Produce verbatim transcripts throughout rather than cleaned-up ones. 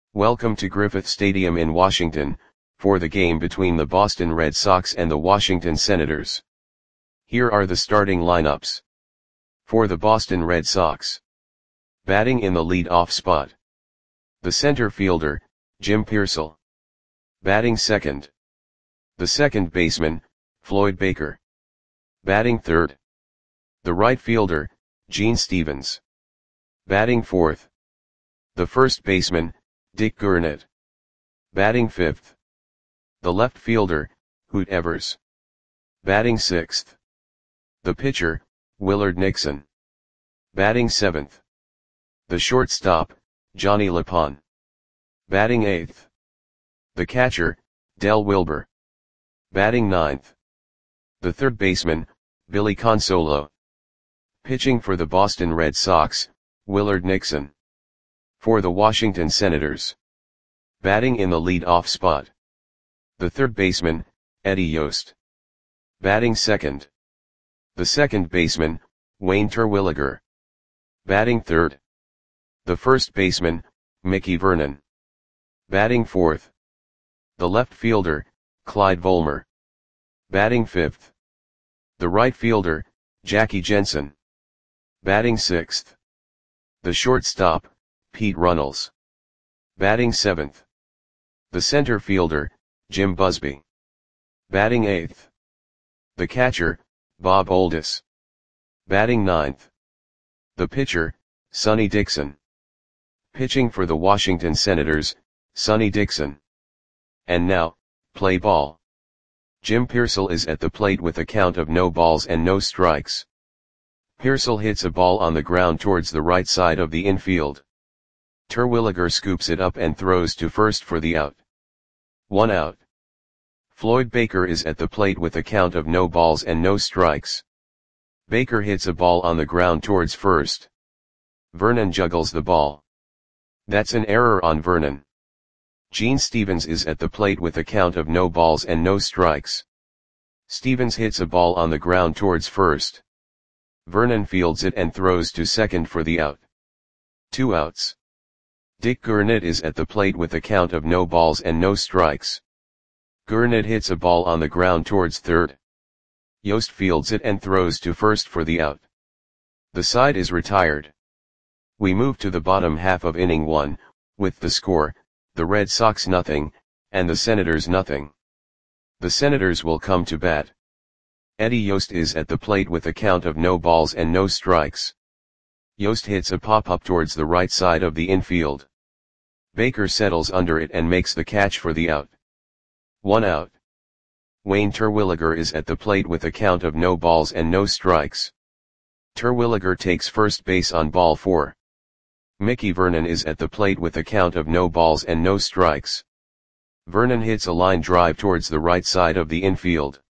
Welcome to Griffith Stadium in Washington, for the game between the Boston Red Sox and the Washington Senators. Here are the starting lineups. For the Boston Red Sox. Batting in the lead-off spot. The center fielder, Jim Piersall. Batting second. The second baseman, Floyd Baker. Batting third. The right fielder, Gene Stevens. Batting fourth. The first baseman, Dick Gurnett. Batting fifth. The left fielder, Hoot Evers. Batting sixth. The pitcher, Willard Nixon. Batting seventh. The shortstop, Johnny LePon. Batting eighth. The catcher, Del Wilber. Batting ninth. The third baseman, Billy Consolo. Pitching for the Boston Red Sox, Willard Nixon. For the Washington Senators. Batting in the lead-off spot. The third baseman, Eddie Yost. Batting second. The second baseman, Wayne Terwilliger. Batting third. The first baseman, Mickey Vernon. Batting fourth. The left fielder, Clyde Volmer. Batting fifth. The right fielder, Jackie Jensen. Batting sixth. The shortstop, Pete Runnels. Batting seventh. The center fielder, Jim Busby. Batting eighth. The catcher, Bob Oldis. Batting ninth. The pitcher, Sonny Dixon. Pitching for the Washington Senators, Sonny Dixon. And now, play ball. Jim Piersall is at the plate with a count of no balls and no strikes. Piersall hits a ball on the ground towards the right side of the infield. Terwilliger scoops it up and throws to first for the out. One out. Floyd Baker is at the plate with a count of no balls and no strikes. Baker hits a ball on the ground towards first. Vernon juggles the ball. That's an error on Vernon. Gene Stevens is at the plate with a count of no balls and no strikes. Stevens hits a ball on the ground towards first. Vernon fields it and throws to second for the out. Two outs. Dick Gurnett is at the plate with a count of no balls and no strikes. Gurnett hits a ball on the ground towards third. Yost fields it and throws to first for the out. The side is retired. We move to the bottom half of inning one, with the score, the Red Sox nothing, and the Senators nothing. The Senators will come to bat. Eddie Yost is at the plate with a count of no balls and no strikes. Yost hits a pop-up towards the right side of the infield. Baker settles under it and makes the catch for the out. One out. Wayne Terwilliger is at the plate with a count of no balls and no strikes. Terwilliger takes first base on ball four. Mickey Vernon is at the plate with a count of no balls and no strikes. Vernon hits a line drive towards the right side of the infield.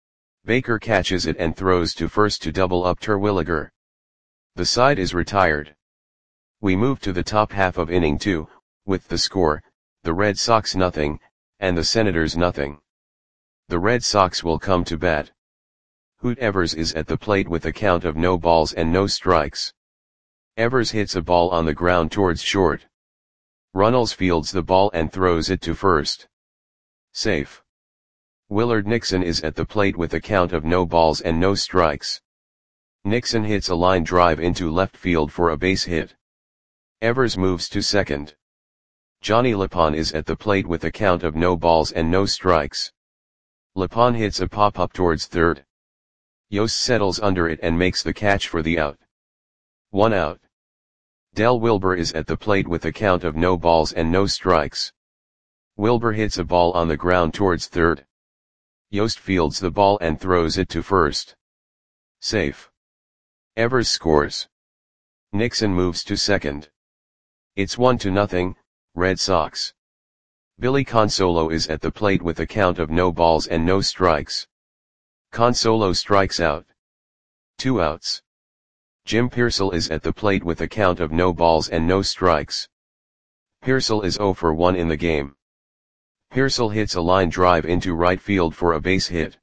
Baker catches it and throws to first to double up Terwilliger. The side is retired. We move to the top half of inning two, with the score, the Red Sox nothing, and the Senators nothing. The Red Sox will come to bat. Hoot Evers is at the plate with a count of no balls and no strikes. Evers hits a ball on the ground towards short. Runnels fields the ball and throws it to first. Safe. Willard Nixon is at the plate with a count of no balls and no strikes. Nixon hits a line drive into left field for a base hit. Evers moves to second. Johnny LePon is at the plate with a count of no balls and no strikes. LePon hits a pop-up towards third. Yost settles under it and makes the catch for the out. One out. Del Wilber is at the plate with a count of no balls and no strikes. Wilber hits a ball on the ground towards third. Yost fields the ball and throws it to first. Safe. Evers scores. Nixon moves to second. It's one to nothing, Red Sox. Billy Consolo is at the plate with a count of no balls and no strikes. Consolo strikes out. Two outs. Jim Piersall is at the plate with a count of no balls and no strikes. Piersall is zero for one in the game. Piersall hits a line drive into right field for a base hit.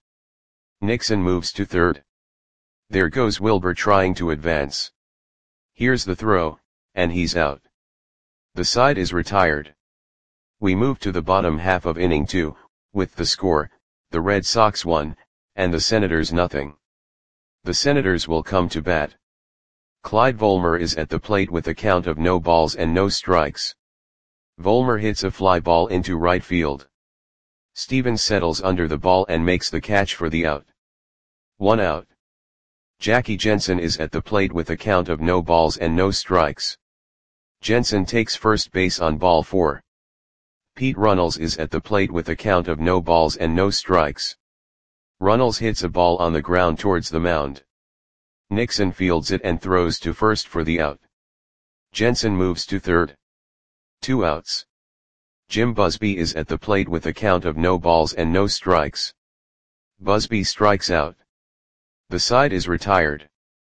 Nixon moves to third. There goes Wilber trying to advance. Here's the throw, and he's out. The side is retired. We move to the bottom half of inning two, with the score, the Red Sox one, and the Senators nothing. The Senators will come to bat. Clyde Volmer is at the plate with a count of no balls and no strikes. Volmer hits a fly ball into right field. Stevens settles under the ball and makes the catch for the out. One out. Jackie Jensen is at the plate with a count of no balls and no strikes. Jensen takes first base on ball four. Pete Runnels is at the plate with a count of no balls and no strikes. Runnels hits a ball on the ground towards the mound. Nixon fields it and throws to first for the out. Jensen moves to third. Two outs. Jim Busby is at the plate with a count of no balls and no strikes. Busby strikes out. The side is retired.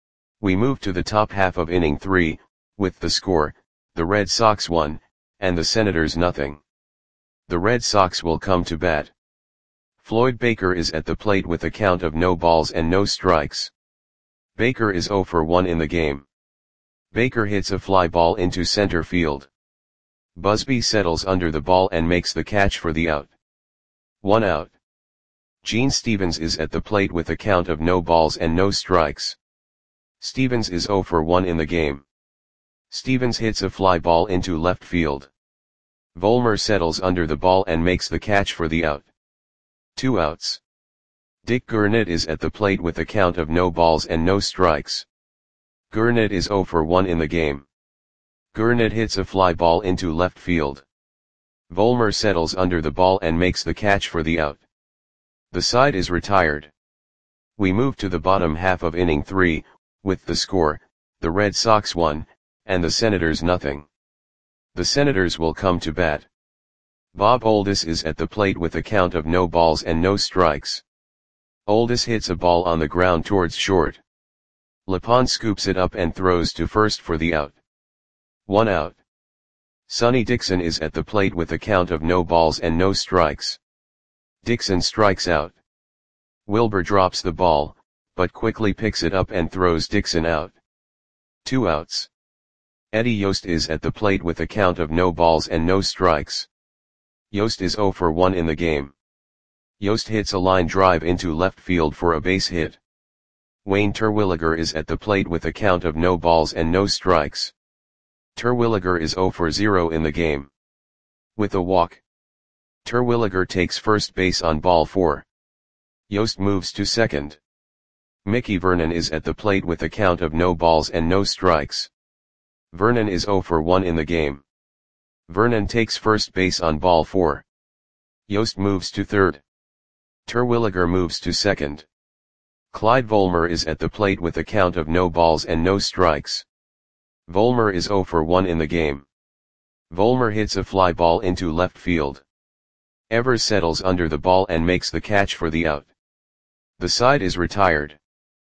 We move to the top half of inning three, with the score, the Red Sox one, and the Senators nothing. The Red Sox will come to bat. Floyd Baker is at the plate with a count of no balls and no strikes. Baker is oh for one in the game. Baker hits a fly ball into center field. Busby settles under the ball and makes the catch for the out. One out. Gene Stevens is at the plate with a count of no balls and no strikes. Stevens is oh for one in the game. Stevens hits a fly ball into left field. Volmer settles under the ball and makes the catch for the out. Two outs. Dick Gurnett is at the plate with a count of no balls and no strikes. Gurnett is oh for one in the game. Gurnett hits a fly ball into left field. Volmer settles under the ball and makes the catch for the out. The side is retired. We move to the bottom half of inning three, with the score, the Red Sox one, and the Senators nothing. The Senators will come to bat. Bob Oldis is at the plate with a count of no balls and no strikes. Oldis hits a ball on the ground towards short. Lepond scoops it up and throws to first for the out. One out. Sonny Dixon is at the plate with a count of no balls and no strikes. Dixon strikes out. Wilbur drops the ball, but quickly picks it up and throws Dixon out. Two outs. Eddie Yost is at the plate with a count of no balls and no strikes. Yost is oh for one in the game. Yost hits a line drive into left field for a base hit. Wayne Terwilliger is at the plate with a count of no balls and no strikes. Terwilliger is oh for zero in the game. With a walk. Terwilliger takes first base on ball four. Yost moves to second. Mickey Vernon is at the plate with a count of no balls and no strikes. Vernon is oh for one in the game. Vernon takes first base on ball four. Yost moves to third. Terwilliger moves to second. Clyde Volmer is at the plate with a count of no balls and no strikes. Volmer is oh for one in the game. Volmer hits a fly ball into left field. Evers settles under the ball and makes the catch for the out. The side is retired.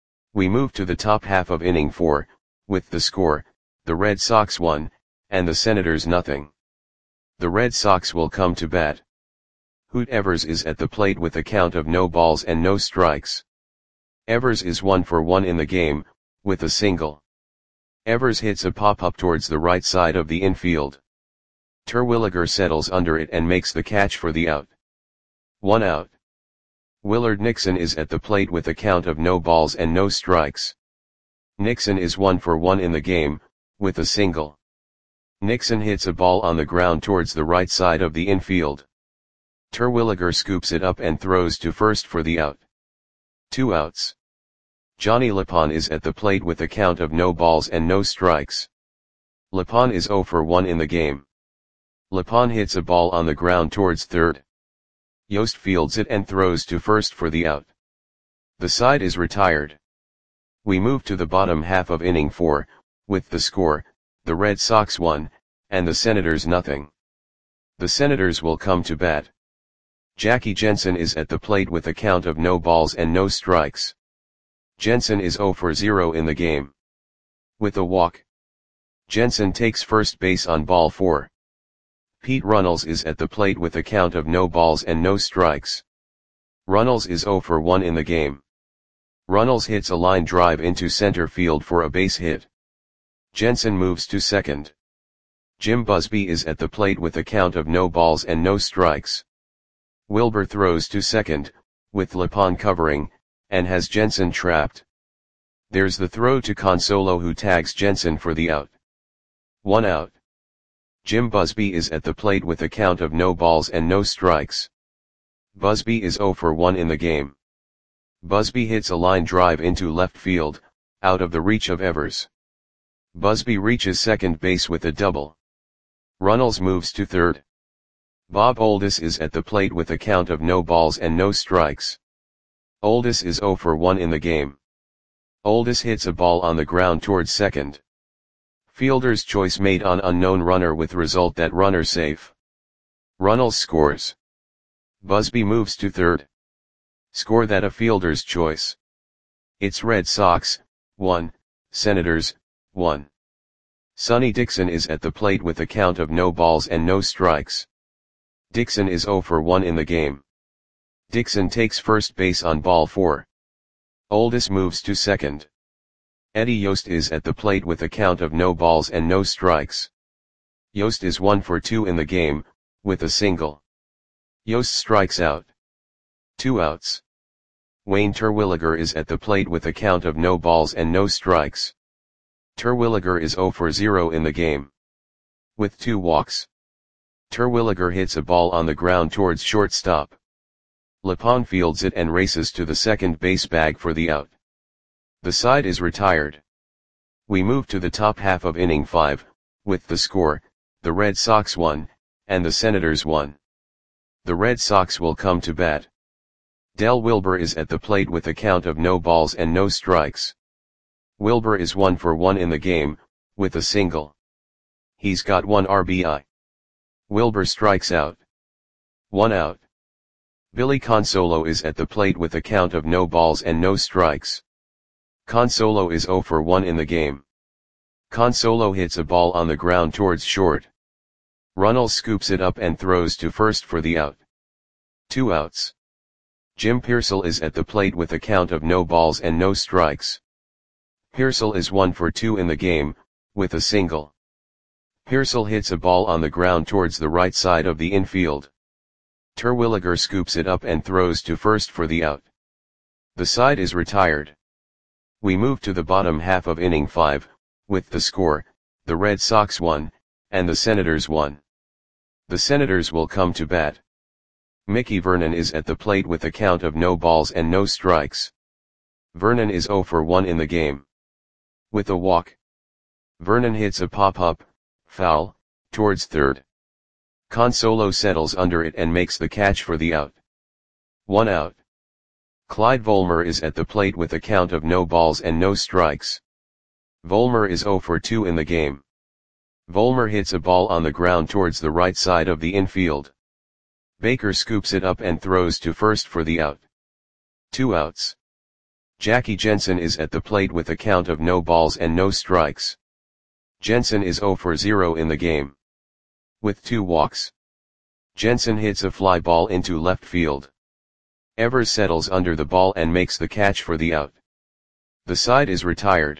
We move to the top half of inning four, with the score, the Red Sox one, and the Senators nothing. The Red Sox will come to bat. Hoot Evers is at the plate with a count of no balls and no strikes. Evers is one for one in the game, with a single. Evers hits a pop-up towards the right side of the infield. Terwilliger settles under it and makes the catch for the out. One out. Willard Nixon is at the plate with a count of no balls and no strikes. Nixon is one for one in the game, with a single. Nixon hits a ball on the ground towards the right side of the infield. Terwilliger scoops it up and throws to first for the out. Two outs. Johnny Lepond is at the plate with a count of no balls and no strikes. Lepond is oh for one in the game. Lepond hits a ball on the ground towards third. Yost fields it and throws to first for the out. The side is retired. We move to the bottom half of inning four, with the score, the Red Sox one, and the Senators nothing. The Senators will come to bat. Jackie Jensen is at the plate with a count of no balls and no strikes. Jensen is oh for zero in the game. With a walk. Jensen takes first base on ball four. Pete Runnels is at the plate with a count of no balls and no strikes. Runnels is oh for one in the game. Runnels hits a line drive into center field for a base hit. Jensen moves to second. Jim Busby is at the plate with a count of no balls and no strikes. Wilbur throws to second, with Lepon covering, and has Jensen trapped. There's the throw to Consolo, who tags Jensen for the out. One out. Jim Busby is at the plate with a count of no balls and no strikes. Busby is zero for one in the game. Busby hits a line drive into left field, out of the reach of Evers. Busby reaches second base with a double. Runnels moves to third. Bob Oldis is at the plate with a count of no balls and no strikes. Oldis is zero for one in the game. Oldis hits a ball on the ground towards second. Fielder's choice made on unknown runner with result that runner safe. Runnels scores. Busby moves to third. Score that a fielder's choice. It's Red Sox, one, Senators, one. Sonny Dixon is at the plate with a count of no balls and no strikes. Dixon is zero for one in the game. Dixon takes first base on ball four. Oldis moves to second. Eddie Yost is at the plate with a count of no balls and no strikes. Yost is one for two in the game, with a single. Yost strikes out. Two outs. Wayne Terwilliger is at the plate with a count of no balls and no strikes. Terwilliger is zero for zero in the game. With two walks. Terwilliger hits a ball on the ground towards shortstop. Lepon fields it and races to the second base bag for the out. The side is retired. We move to the top half of inning five, with the score, the Red Sox one, and the Senators one. The Red Sox will come to bat. Del Wilbur is at the plate with a count of no balls and no strikes. Wilbur is one for one in the game, with a single. He's got one R B I. Wilbur strikes out. One out. Billy Consolo is at the plate with a count of no balls and no strikes. Consolo is zero for one in the game. Consolo hits a ball on the ground towards short. Runnels scoops it up and throws to first for the out. Two outs. Jim Pearsall is at the plate with a count of no balls and no strikes. Pearsall is one for two in the game, with a single. Pearsall hits a ball on the ground towards the right side of the infield. Terwilliger scoops it up and throws to first for the out. The side is retired. We move to the bottom half of inning five, with the score, the Red Sox one, and the Senators one. The Senators will come to bat. Mickey Vernon is at the plate with a count of no balls and no strikes. Vernon is zero for one in the game. With a walk. Vernon hits a pop-up, foul, towards third. Consolo settles under it and makes the catch for the out. One out. Clyde Volmer is at the plate with a count of no balls and no strikes. Volmer is zero for two in the game. Volmer hits a ball on the ground towards the right side of the infield. Baker scoops it up and throws to first for the out. Two outs. Jackie Jensen is at the plate with a count of no balls and no strikes. Jensen is zero for zero in the game. With two walks. Jensen hits a fly ball into left field. Evers settles under the ball and makes the catch for the out. The side is retired.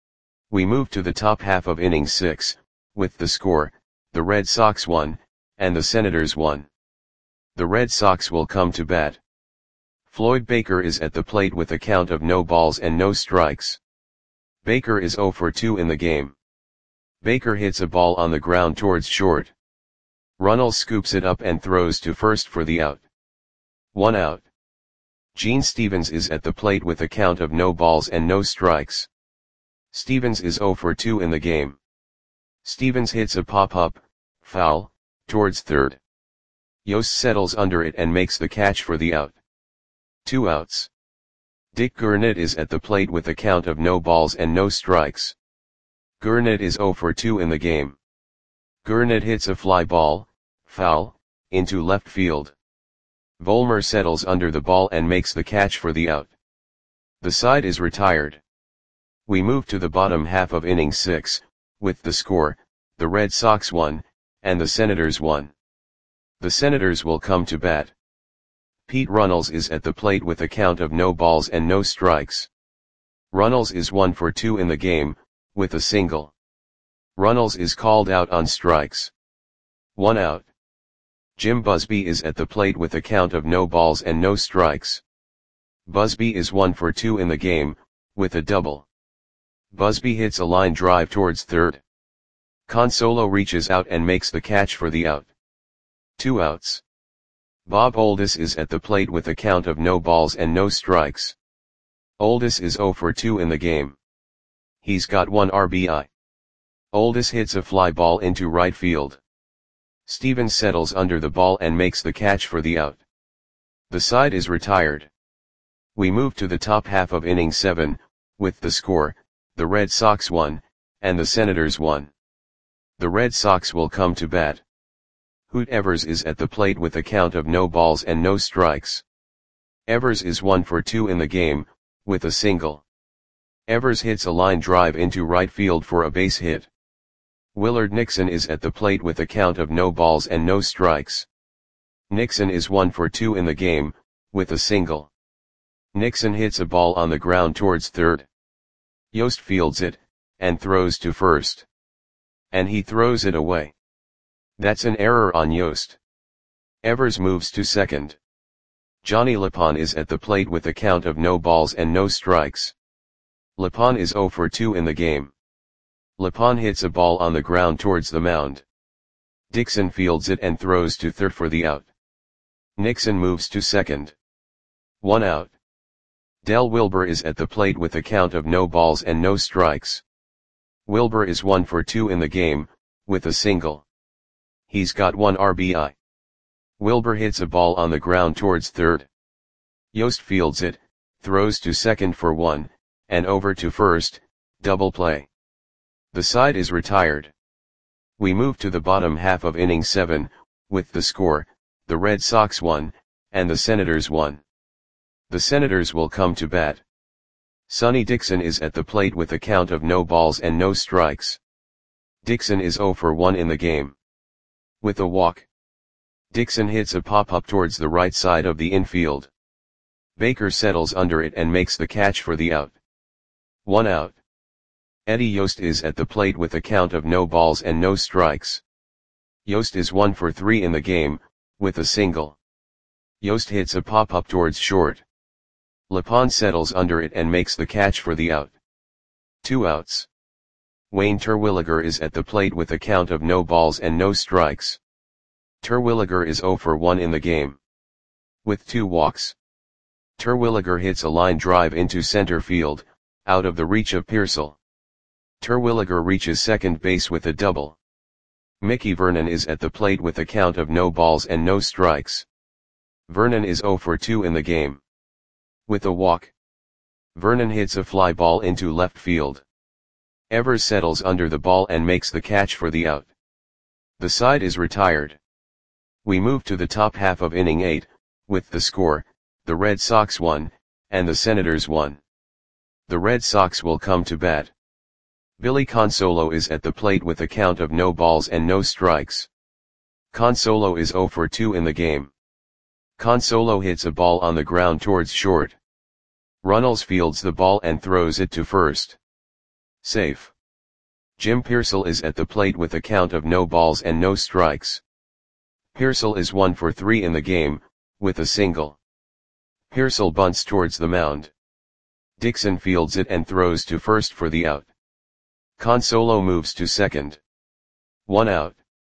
We move to the top half of inning six, with the score, the Red Sox one, and the Senators one. The Red Sox will come to bat. Floyd Baker is at the plate with a count of no balls and no strikes. Baker is zero for two in the game. Baker hits a ball on the ground towards short. Runnels scoops it up and throws to first for the out. One out. Gene Stevens is at the plate with a count of no balls and no strikes. Stevens is zero for two in the game. Stevens hits a pop-up, foul, towards third. Yost settles under it and makes the catch for the out. Two outs. Dick Gurnett is at the plate with a count of no balls and no strikes. Gurnett is zero for two in the game. Gurnett hits a fly ball, foul, into left field. Volmer settles under the ball and makes the catch for the out. The side is retired. We move to the bottom half of inning six, with the score, the Red Sox one, and the Senators one. The Senators will come to bat. Pete Runnels is at the plate with a count of no balls and no strikes. Runnels is one for two in the game, with a single. Runnels is called out on strikes. One out. Jim Busby is at the plate with a count of no balls and no strikes. Busby is one for two in the game, with a double. Busby hits a line drive towards third. Consolo reaches out and makes the catch for the out. Two outs. Bob Oldis is at the plate with a count of no balls and no strikes. Oldis is oh for two in the game. He's got one R B I. Oldis hits a fly ball into right field. Stevens settles under the ball and makes the catch for the out. The side is retired. We move to the top half of inning seven, with the score, the Red Sox won, and the Senators won. The Red Sox will come to bat. Hoot Evers is at the plate with a count of no balls and no strikes. Evers is one for two in the game, with a single. Evers hits a line drive into right field for a base hit. Willard Nixon is at the plate with a count of no balls and no strikes. Nixon is one for two in the game, with a single. Nixon hits a ball on the ground towards third. Yost fields it, and throws to first. And he throws it away. That's an error on Yost. Evers moves to second. Johnny Lapon is at the plate with a count of no balls and no strikes. Lapon is oh for two in the game. Lapon hits a ball on the ground towards the mound. Dixon fields it and throws to third for the out. Nixon moves to second. One out. Del Wilbur is at the plate with a count of no balls and no strikes. Wilbur is one for two in the game, with a single. He's got one R B I. Wilbur hits a ball on the ground towards third. Yost fields it, throws to second for one, and over to first, double play. The side is retired. We move to the bottom half of inning seven, with the score, the Red Sox won, and the Senators won. The Senators will come to bat. Sonny Dixon is at the plate with a count of no balls and no strikes. Dixon is oh for one in the game. With a walk. Dixon hits a pop-up towards the right side of the infield. Baker settles under it and makes the catch for the out. One out. Eddie Yost is at the plate with a count of no balls and no strikes. Yost is one for three in the game, with a single. Yost hits a pop-up towards short. Lapon settles under it and makes the catch for the out. Two outs. Wayne Terwilliger is at the plate with a count of no balls and no strikes. Terwilliger is oh for one in the game. With two walks. Terwilliger hits a line drive into center field, out of the reach of Pearsall. Terwilliger reaches second base with a double. Mickey Vernon is at the plate with a count of no balls and no strikes. Vernon is oh for two in the game. With a walk. Vernon hits a fly ball into left field. Evers settles under the ball and makes the catch for the out. The side is retired. We move to the top half of inning eight, with the score, the Red Sox won, and the Senators won. The Red Sox will come to bat. Billy Consolo is at the plate with a count of no balls and no strikes. Consolo is oh for two in the game. Consolo hits a ball on the ground towards short. Runnels fields the ball and throws it to first. Safe. Jim Pearsall is at the plate with a count of no balls and no strikes. Pearsall is one for three in the game, with a single. Pearsall bunts towards the mound. Dixon fields it and throws to first for the out. Consolo moves to second. One out.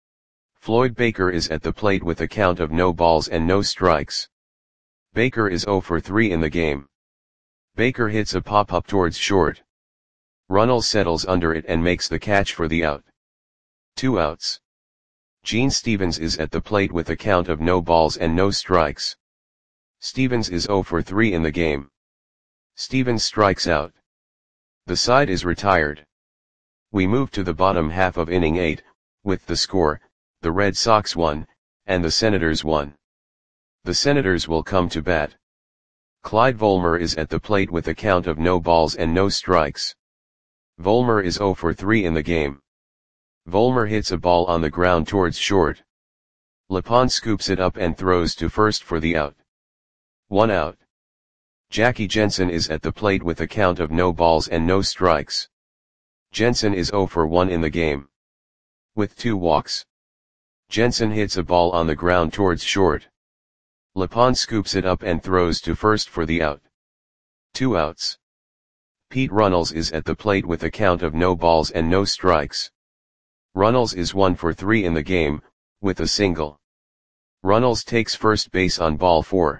Floyd Baker is at the plate with a count of no balls and no strikes. Baker is oh for three in the game. Baker hits a pop-up towards short. Runnels settles under it and makes the catch for the out. Two outs. Gene Stevens is at the plate with a count of no balls and no strikes. Stevens is oh for three in the game. Stevens hits a fly ball into left field. Stevens hits a pop-up towards short. Runnels settles under it and makes the catch for the out. Two outs. Gene Stevens is at the plate with a count of no balls and no strikes. Stevens is oh for three in the game. Stevens is oh for three in the game. Stevens strikes out. The side is retired. We move to the bottom half of inning eight, with the score, the Red Sox won, and the Senators won. The Senators will come to bat. Clyde Volmer is at the plate with a count of no balls and no strikes. Volmer is oh for three in the game. Volmer hits a ball on the ground towards short. Lapon scoops it up and throws to first for the out. One out. Jackie Jensen is at the plate with a count of no balls and no strikes. Jensen is oh for one in the game. with two walks. Jensen hits a ball on the ground towards short. Lepond scoops it up and throws to first for the out. Two outs. Pete Runnels is at the plate with a count of no balls and no strikes. Runnels is one for three in the game, with a single. Runnels takes first base on ball four.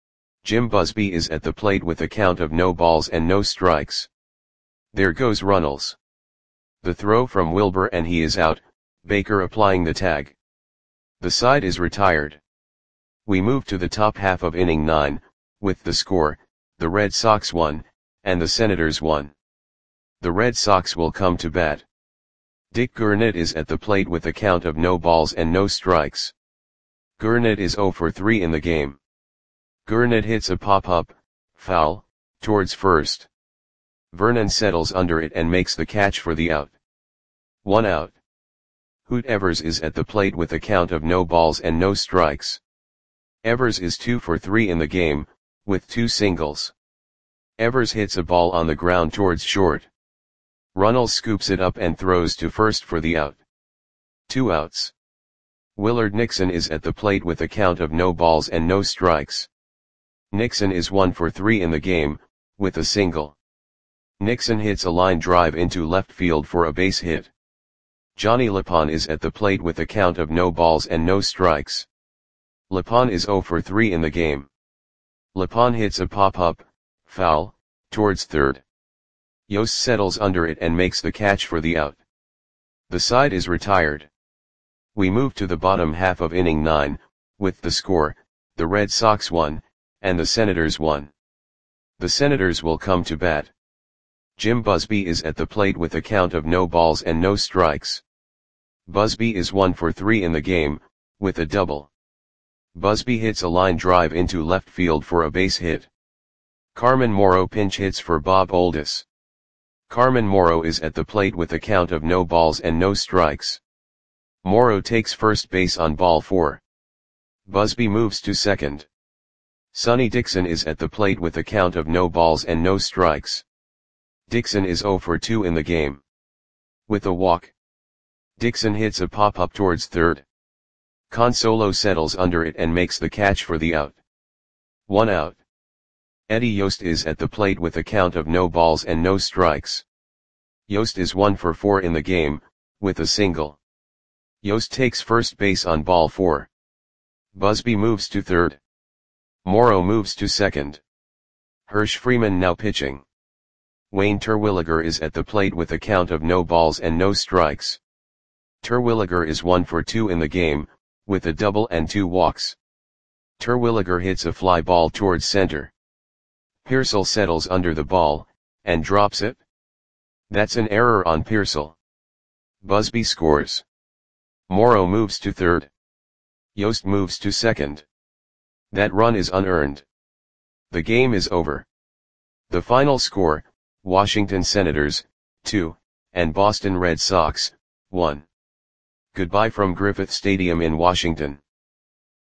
Jim Busby is at the plate with a count of no balls and no strikes. There goes Runnels. The throw from Wilbur and he is out, Baker applying the tag. The side is retired. We move to the top half of inning nine, with the score, the Red Sox won, and the Senators won. The Red Sox will come to bat. Dick Gurnett is at the plate with a count of no balls and no strikes. Gurnett is oh for three in the game. Gurnett hits a pop-up, foul, towards first. Vernon settles under it and makes the catch for the out. One out. Hoot Evers is at the plate with a count of no balls and no strikes. Evers is two for three in the game, with two singles. Evers hits a ball on the ground towards short. Runnels scoops it up and throws to first for the out. Two outs. Willard Nixon is at the plate with a count of no balls and no strikes. Nixon is one for three in the game, with a single. Nixon hits a line drive into left field for a base hit. Johnny Lepond is at the plate with a count of no balls and no strikes. Lepond is oh for three in the game. Lepond hits a pop-up, foul, towards third. Yost settles under it and makes the catch for the out. The side is retired. We move to the bottom half of inning nine, with the score, the Red Sox won, and the Senators won. The Senators will come to bat. Jim Busby is at the plate with a count of no balls and no strikes. Busby is one for three in the game, with a double. Busby hits a line drive into left field for a base hit. Carmen Morrow pinch hits for Bob Oldis. Carmen Morrow is at the plate with a count of no balls and no strikes. Morrow takes first base on ball four. Busby moves to second. Sonny Dixon is at the plate with a count of no balls and no strikes. Dixon is oh for two in the game. With a walk. Dixon hits a pop-up towards third. Consolo settles under it and makes the catch for the out. One out. Eddie Yost is at the plate with a count of no balls and no strikes. Yost is one for four in the game, with a single. Yost takes first base on ball four. Busby moves to third. Morrow moves to second. Hirsch Freeman now pitching. Wayne Terwilliger is at the plate with a count of no balls and no strikes. Terwilliger is one for two in the game, with a double and two walks. Terwilliger hits a fly ball towards center. Pearsall settles under the ball, and drops it. That's an error on Pearsall. Busby scores. Morrow moves to third. Yost moves to second. That run is unearned. The game is over. The final score, Washington Senators, two, and Boston Red Sox, one. Goodbye from Griffith Stadium in Washington.